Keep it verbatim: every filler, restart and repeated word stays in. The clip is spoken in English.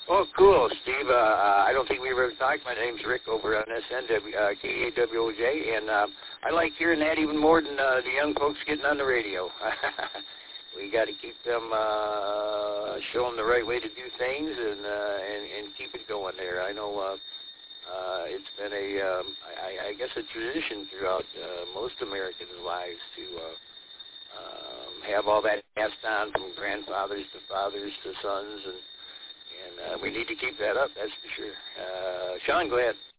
Oh, cool, Steve. Uh, uh, I don't think we've ever talked. My name's Rick over on this end of uh, K A W O J, and uh, I like hearing that even more than uh, the young folks getting on the radio. We got to keep them, uh, show them the right way to do things, and uh, and, and keep it going there. I know uh, uh, it's been a, um, I, I guess, a tradition throughout uh, most Americans' lives to uh, um, have all that passed on from grandfathers to fathers to sons, and and uh, we need to keep that up. That's for sure. Uh, Sean, go ahead.